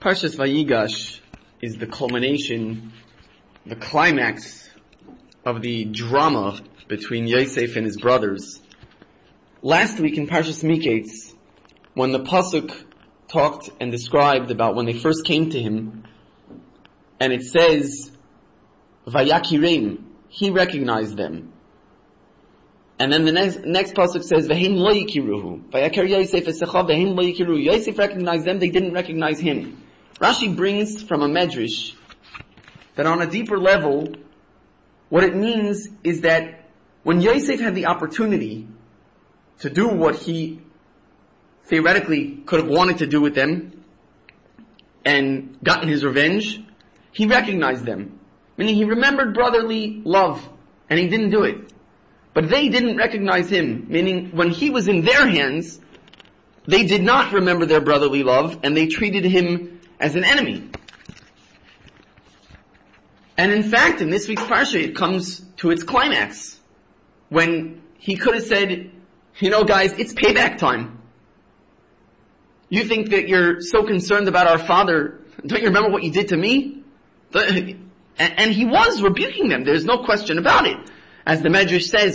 Parshas Vayigash is the culmination, the climax of the drama between Yosef and his brothers. Last week in Parshas Miketz, when the pasuk talked and described about when they first came to him, and it says, Vayakirem, he recognized them. And then the next pasuk says, V'heim lo yikiruhu. Vayakir Yosef esechav, v'heim lo yikiruhu. Yosef recognized them, they didn't recognize him. Rashi brings from a medrash that on a deeper level, what it means is that when Yosef had the opportunity to do what he theoretically could have wanted to do with them and gotten his revenge, he recognized them. Meaning he remembered brotherly love and he didn't do it. But they didn't recognize him, meaning when he was in their hands, they did not remember their brotherly love and they treated him as an enemy. And in fact, in this week's parsha, it comes to its climax when he could have said, you know guys, it's payback time. You think that you're so concerned about our father, don't you remember what you did to me? And he was rebuking them, there's no question about it. As the Medrash says,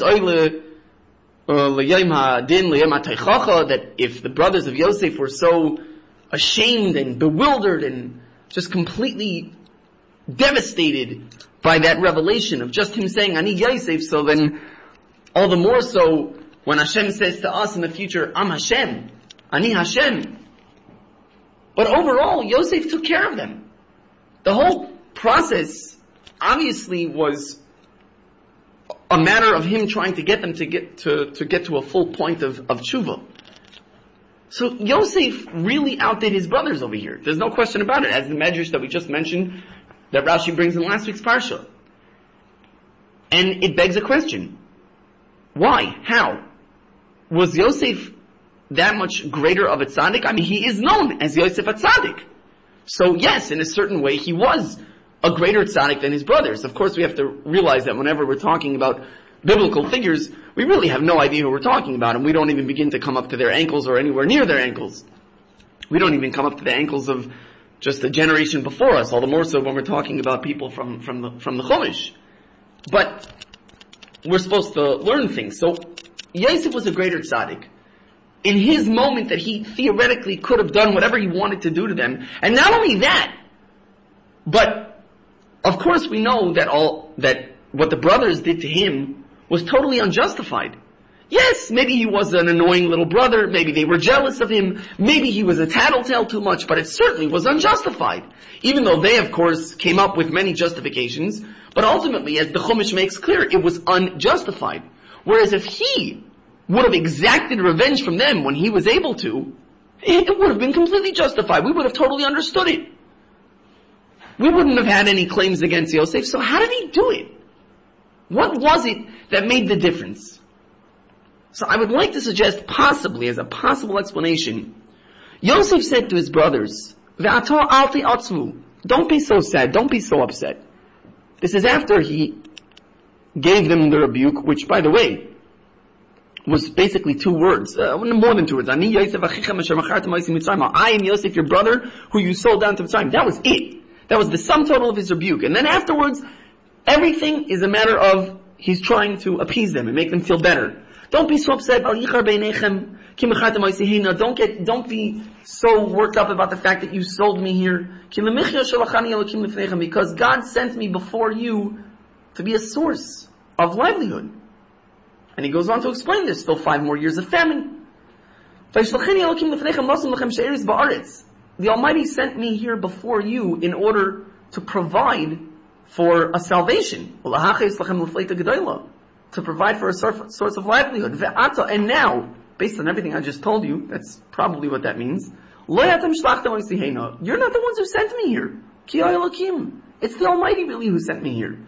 that if the brothers of Yosef were so ashamed and bewildered and just completely devastated by that revelation of just him saying, Ani Yosef, so then all the more so when Hashem says to us in the future, Am Hashem, Ani Hashem. But overall, Yosef took care of them. The whole process obviously was a matter of him trying to get them to get to a full point of tshuva. So Yosef really outdid his brothers over here. There's no question about it, as the medrash that we just mentioned, that Rashi brings in last week's parsha. And it begs a question. Why? How? Was Yosef that much greater of a tzaddik? I mean, he is known as Yosef a tzaddik. So yes, in a certain way, he was a greater tzaddik than his brothers. Of course, we have to realize that whenever we're talking about biblical figures, we really have no idea who we're talking about, and we don't even begin to come up to their ankles or anywhere near their ankles. We don't even come up to the ankles of just a generation before us, all the more so when we're talking about people from the Chumash. But we're supposed to learn things. So Yosef was a greater tzaddik. In his moment that he theoretically could have done whatever he wanted to do to them, and not only that, but of course we know that what the brothers did to him was totally unjustified. Yes, maybe he was an annoying little brother, maybe they were jealous of him, maybe he was a tattletale too much, but it certainly was unjustified. Even though they, of course, came up with many justifications, but ultimately, as the Chumash makes clear, it was unjustified. Whereas if he would have exacted revenge from them when he was able to, it would have been completely justified. We would have totally understood it. We wouldn't have had any claims against Yosef, so how did he do it? What was it that made the difference? So I would like to suggest possibly, as a possible explanation, Yosef said to his brothers, don't be so sad, don't be so upset. This is after he gave them the rebuke, which, by the way, was basically two words, more than two words. I am Yosef, your brother, who you sold down to Mitzrayim. That was it. That was the sum total of his rebuke. And then afterwards, everything is a matter of he's trying to appease them and make them feel better. Don't be so upset. Don't be so worked up about the fact that you sold me here. Because God sent me before you to be a source of livelihood. And he goes on to explain there's still 5 more years of famine. The Almighty sent me here before you in order to provide for a salvation. To provide for a source of livelihood. And now, based on everything I just told you, that's probably what that means. You're not the ones who sent me here. It's the Almighty really who sent me here.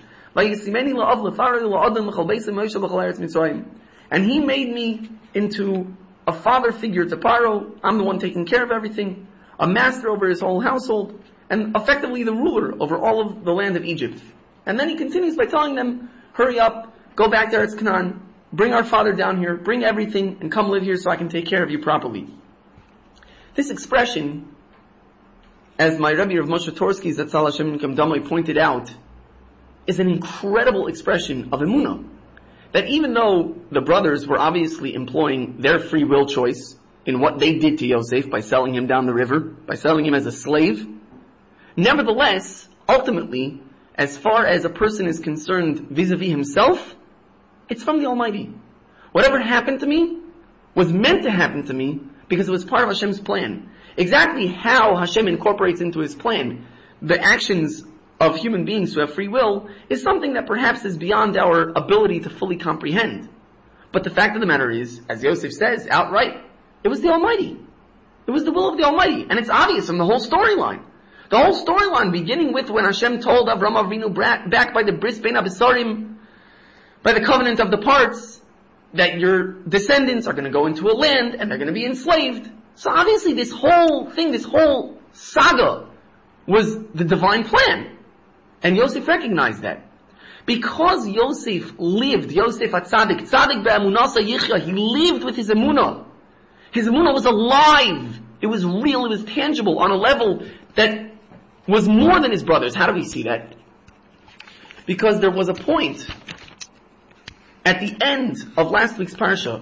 And He made me into a father figure to Paro. I'm the one taking care of everything. A master over his whole household. And effectively the ruler over all of the land of Egypt. And then he continues by telling them, hurry up, go back to Eretz Canaan, bring our father down here, bring everything, and come live here so I can take care of you properly. This expression as my Rebbe Rav Moshe Torsky Zatzal Hashem Yikam Damai pointed out, is an incredible expression of emunah. That even though the brothers were obviously employing their free will choice in what they did to Yosef by selling him down the river, by selling him as a slave, nevertheless, ultimately, as far as a person is concerned vis-a-vis himself, it's from the Almighty. Whatever happened to me was meant to happen to me because it was part of Hashem's plan. Exactly how Hashem incorporates into His plan the actions of human beings who have free will is something that perhaps is beyond our ability to fully comprehend. But the fact of the matter is, as Yosef says outright, it was the Almighty. It was the will of the Almighty. And it's obvious from the whole storyline. The whole storyline beginning with when Hashem told Avram Avinu back by the Bris Bein Abisarim, by the covenant of the parts, that your descendants are going to go into a land and they're going to be enslaved. So obviously this whole thing, this whole saga was the divine plan. And Yosef recognized that. Because Yosef lived, Yosef HaTzadik, Tzadik be'emunasa yichya, he lived with his emunah. His emunah was alive. It was real, it was tangible on a level that was more than his brothers. How do we see that? Because there was a point at the end of last week's parsha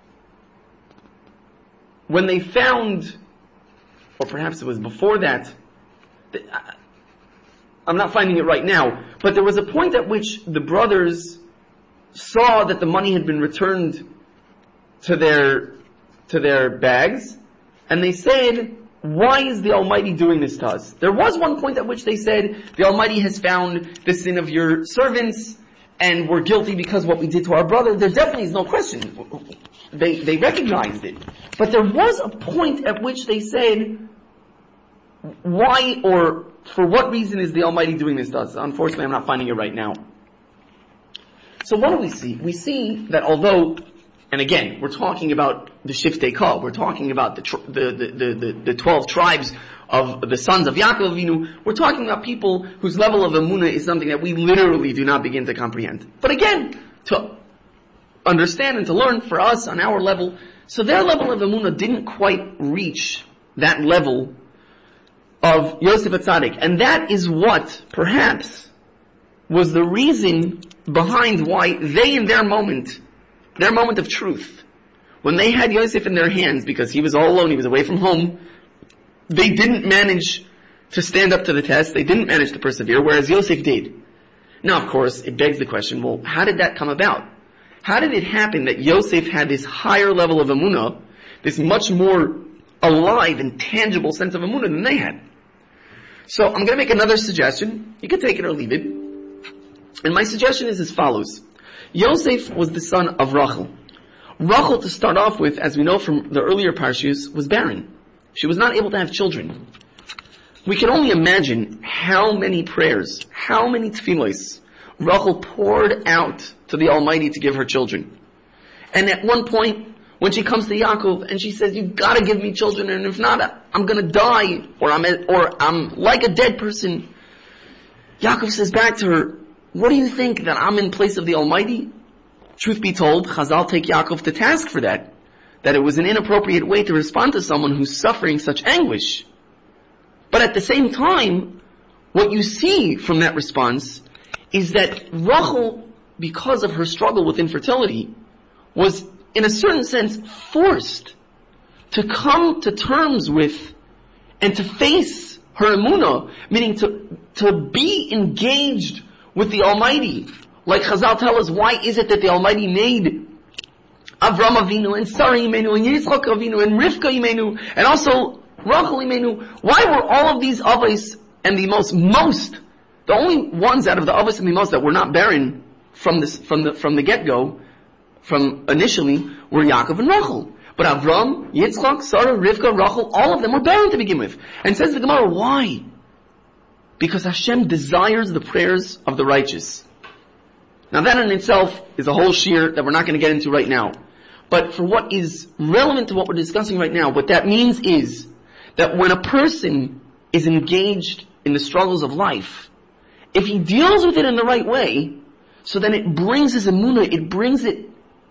when they found, or perhaps it was before that, I'm not finding it right now, but there was a point at which the brothers saw that the money had been returned to their bags, and they said, why is the Almighty doing this to us? There was one point at which they said, the Almighty has found the sin of your servants, and we're guilty because what we did to our brother. There definitely is no question. They recognized it. But there was a point at which they said, why or for what reason is the Almighty doing this to us? Unfortunately, I'm not finding it right now. So what do we see? We see that although, and again, we're talking about the Shiftei Kol, we're talking about the 12 tribes of the sons of Yaakov Avinu, we're talking about people whose level of emunah is something that we literally do not begin to comprehend. But again, to understand and to learn for us on our level, so their level of emunah didn't quite reach that level of Yosef HaTzadik. And that is what, perhaps, was the reason behind why they in their moment of truth, when they had Yosef in their hands, because he was all alone, he was away from home, they didn't manage to stand up to the test, they didn't manage to persevere, whereas Yosef did. Now, of course, it begs the question, well, how did that come about? How did it happen that Yosef had this higher level of emunah, this much more alive and tangible sense of emunah than they had? So I'm going to make another suggestion. You can take it or leave it. And my suggestion is as follows. Yosef was the son of Rachel. Rachel, to start off with, as we know from the earlier parshas, was barren. She was not able to have children. We can only imagine how many prayers, how many tefillos Rachel poured out to the Almighty to give her children. And at one point, when she comes to Yaakov and she says, "You've got to give me children, and if not, I'm going to die, or I'm like a dead person." Yaakov says back to her, "What do you think, that I'm in place of the Almighty?" Truth be told, Chazal take Yaakov to task for that it was an inappropriate way to respond to someone who's suffering such anguish. But at the same time, what you see from that response is that Rachel, because of her struggle with infertility, was in a certain sense forced to come to terms with and to face her emunah, meaning to be engaged with the Almighty. Like Chazal tell us, why is it that the Almighty made Avram Avinu and Sarah Imenu and Yitzchak Avinu and Rivka Imenu and also Rachel Imenu? Why were all of these avos and the only ones out of the avos and the most that were not barren from the get-go, from initially, were Yaakov and Rachel. But Avram, Yitzchak, Sarah, Rivka, Rachel, all of them were barren to begin with. And says the Gemara, why? Because Hashem desires the prayers of the righteous. Now that in itself is a whole shiur that we're not going to get into right now. But for what is relevant to what we're discussing right now, what that means is that when a person is engaged in the struggles of life, if he deals with it in the right way, so then it brings his emunah, it brings it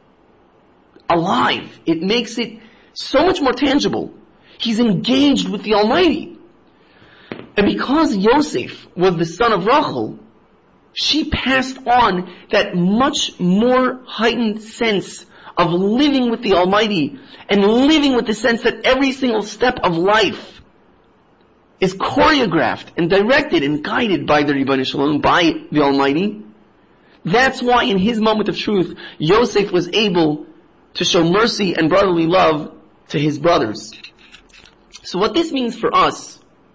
alive. It makes it so much more tangible. He's engaged with the Almighty. And because Yosef was the son of Rachel, she passed on that much more heightened sense of living with the Almighty and living with the sense that every single step of life is choreographed and directed and guided by the Ribono Shel Olam, by the Almighty. That's why in his moment of truth, Yosef was able to show mercy and brotherly love to his brothers. So what this means for us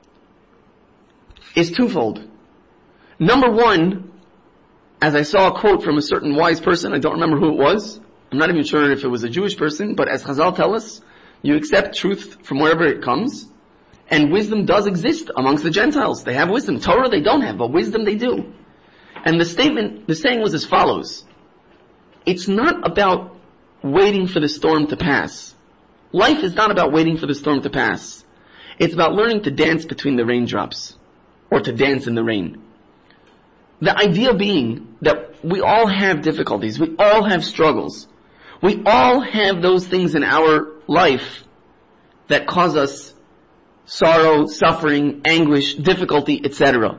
is twofold. Number one, as I saw a quote from a certain wise person, I don't remember who it was, I'm not even sure if it was a Jewish person, but as Chazal tell us, you accept truth from wherever it comes, and wisdom does exist amongst the Gentiles. They have wisdom. Torah they don't have, but wisdom they do. And the saying was as follows: it's not about waiting for the storm to pass. Life is not about waiting for the storm to pass. It's about learning to dance between the raindrops, or to dance in the rain. The idea being that we all have difficulties, we all have struggles, we all have those things in our life that cause us sorrow, suffering, anguish, difficulty, etc.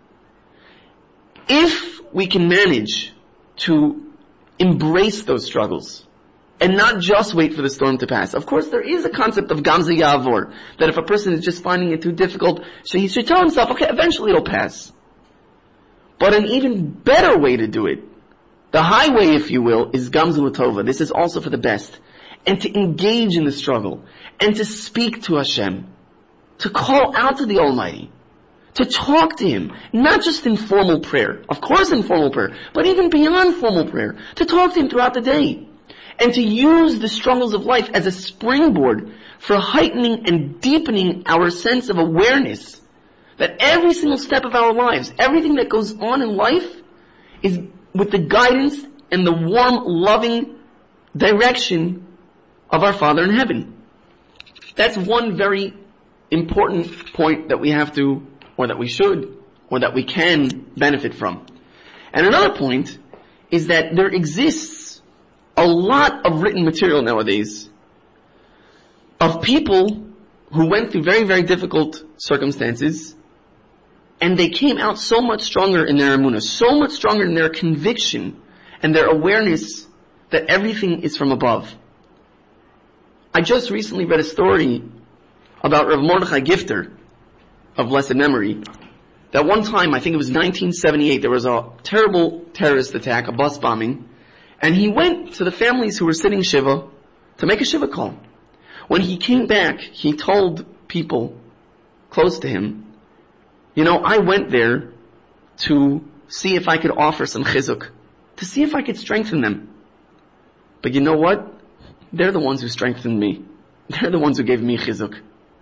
If we can manage to embrace those struggles and not just wait for the storm to pass. Of course, there is a concept of Gamze Yavor, that if a person is just finding it too difficult, so he should tell himself, okay, eventually it'll pass. But an even better way to do it, the highway, if you will, is Gamzu Latova. This is also for the best. And to engage in the struggle, and to speak to Hashem, to call out to the Almighty, to talk to Him, not just in formal prayer, of course in formal prayer, but even beyond formal prayer, to talk to Him throughout the day, and to use the struggles of life as a springboard for heightening and deepening our sense of awareness that every single step of our lives, everything that goes on in life, is with the guidance and the warm, loving direction of our Father in heaven. That's one very important point that we have to, or that we should, or that we can benefit from. And another point is that there exists a lot of written material nowadays of people who went through very, very difficult circumstances, and they came out so much stronger in their emunah, so much stronger in their conviction and their awareness that everything is from above. I just recently read a story about Rav Mordechai Gifter of blessed memory, that one time, I think it was 1978, there was a terrible terrorist attack, a bus bombing, and he went to the families who were sitting Shiva to make a Shiva call. When he came back, he told people close to him, you know, I went there to see if I could offer some chizuk, to see if I could strengthen them. But you know what? They're the ones who strengthened me. They're the ones who gave me chizuk.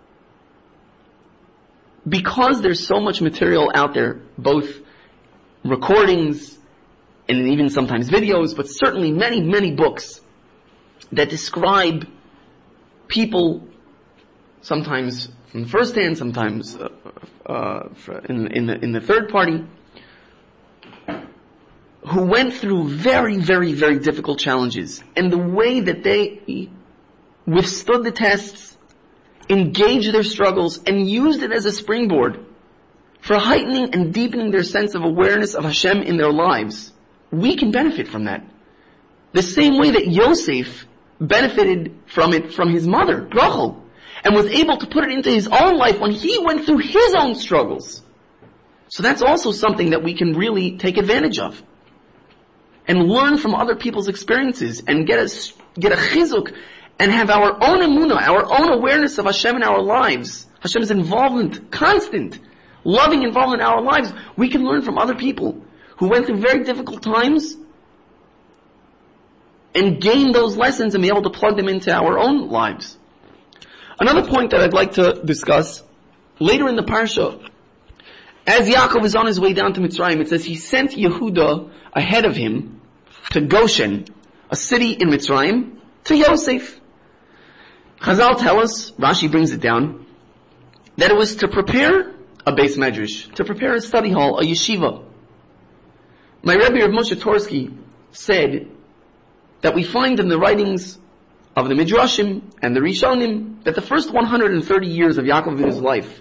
Because there's so much material out there, both recordings and even sometimes videos, but certainly many, many books that describe people, sometimes from first hand, sometimes in the third party, who went through very, very, very difficult challenges, and the way that they withstood the tests, engaged their struggles, and used it as a springboard for heightening and deepening their sense of awareness of Hashem in their lives. We can benefit from that. The same way that Yosef benefited from it from his mother, Rachel, and was able to put it into his own life when he went through his own struggles. So that's also something that we can really take advantage of. And learn from other people's experiences, and get a chizuk, and have our own emunah, our own awareness of Hashem in our lives, Hashem's involvement, constant, loving involvement in our lives. We can learn from other people who went through very difficult times and gain those lessons and be able to plug them into our own lives. Another point that I'd like to discuss, later in the parsha, as Yaakov is on his way down to Mitzrayim, it says he sent Yehuda ahead of him to Goshen, a city in Mitzrayim, to Yosef. Chazal tell us, Rashi brings it down, that it was to prepare a beis medrash, to prepare a study hall, a yeshiva. My Rebbe Rav Moshe Torsky said that we find in the writings of the Midrashim and the Rishonim that the first 130 years of Yaakov Avinu's life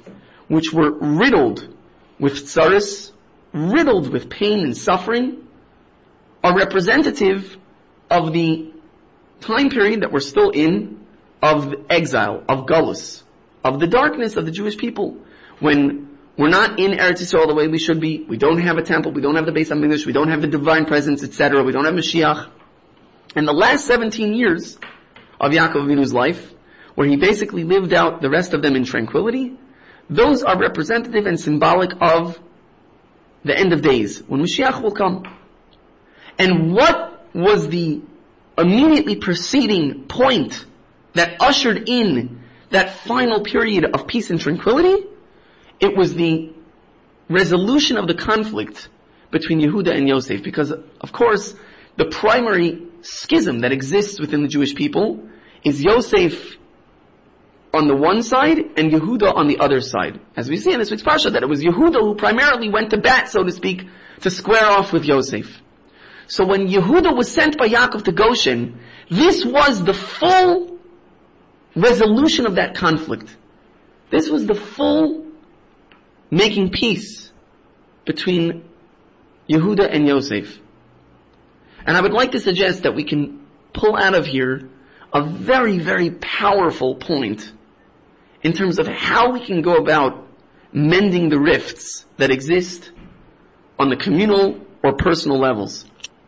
which were riddled with tsaris, riddled with pain and suffering, are representative of the time period that we're still in, of exile, of galus, of the darkness of the Jewish people, when we're not in Eretz Yisrael the way we should be, we don't have a temple, we don't have the Beis HaMikdash, we don't have the divine presence, etc., we don't have Mashiach. And the last 17 years of Yaakov Avinu's life, where he basically lived out the rest of them in tranquility, those are representative and symbolic of the end of days, when Mashiach will come. And what was the immediately preceding point that ushered in that final period of peace and tranquility? It was the resolution of the conflict between Yehuda and Yosef, because of course the primary schism that exists within the Jewish people is Yosef on the one side and Yehuda on the other side. As we see in this week's parsha, that it was Yehuda who primarily went to bat, so to speak, to square off with Yosef. So when Yehuda was sent by Yaakov to Goshen, this was the full resolution of that conflict. This was the full making peace between Yehuda and Yosef. And I would like to suggest that we can pull out of here a very, very powerful point in terms of how we can go about mending the rifts that exist on the communal or personal levels.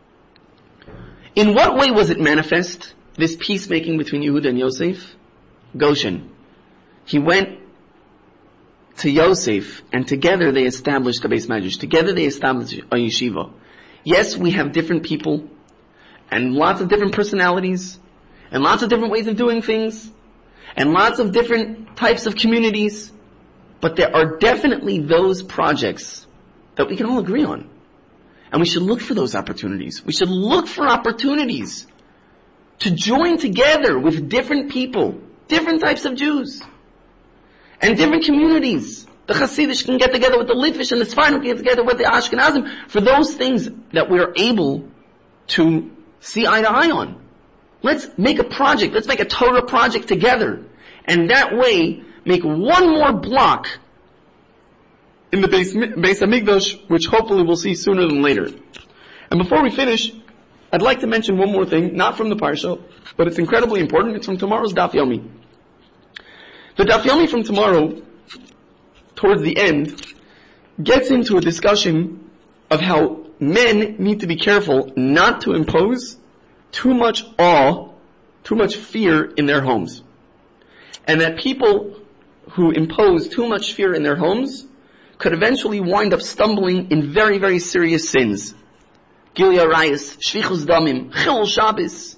In what way was it manifest, this peacemaking between Yehuda and Yosef? Goshen. He went to Yosef, and together they established a Beis Medrash. Together they established a yeshiva. Yes, we have different people, and lots of different personalities, and lots of different ways of doing things, and lots of different types of communities, but there are definitely those projects that we can all agree on. And we should look for those opportunities. We should look for opportunities to join together with different people, different types of Jews, and different communities. The Hasidish can get together with the Litvish, and the Sfardim can get together with the Ashkenazim for those things that we are able to see eye to eye on. Let's make a project. Let's make a Torah project together. And that way, make one more block in the Beis HaMikdash, which hopefully we'll see sooner than later. And before we finish, I'd like to mention one more thing, not from the Parsha, but it's incredibly important. It's from tomorrow's Daf Yomi. The Daf Yomi from tomorrow, towards the end, gets into a discussion of how men need to be careful not to impose too much awe, too much fear in their homes. And that people who impose too much fear in their homes could eventually wind up stumbling in very, very serious sins. Gilui Arayos, Shvichus Damim, Chilul Shabbos.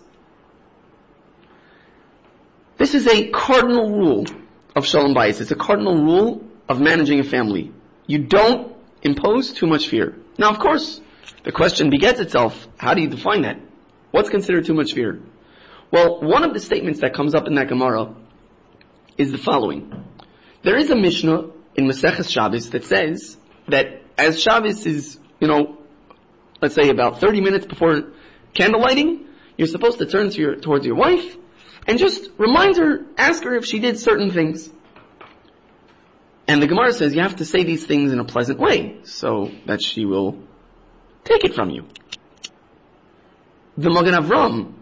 This is a cardinal rule of Shalom Bayis. It's a cardinal rule of managing a family. You don't impose too much fear. Now, of course, the question begets itself, how do you define that? What's considered too much fear? Well, one of the statements that comes up in that Gemara is the following. There is a Mishnah in Maseches Shabbos that says that as Shabbos is, let's say about 30 minutes before candle lighting, you're supposed to turn towards your wife and just remind her, ask her if she did certain things. And the Gemara says you have to say these things in a pleasant way so that she will take it from you. The Magen Avram,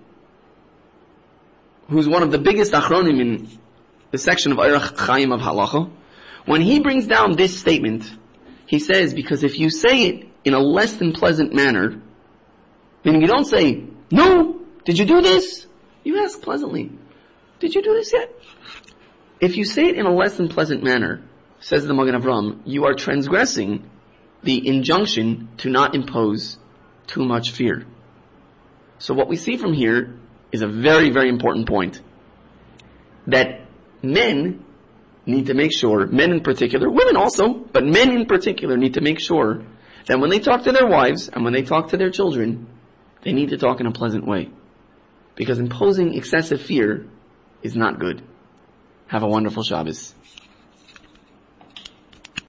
who's one of the biggest achronim in the section of Orach Chaim of Halacha, when he brings down this statement, he says, because if you say it in a less than pleasant manner, meaning you don't say, no, did you do this? You ask pleasantly, did you do this yet? If you say it in a less than pleasant manner, says the Magen Avram, you are transgressing the injunction to not impose too much fear. So what we see from here is a very, very important point. That men need to make sure, men in particular, women also, but men in particular need to make sure that when they talk to their wives and when they talk to their children, they need to talk in a pleasant way. Because imposing excessive fear is not good. Have a wonderful Shabbos.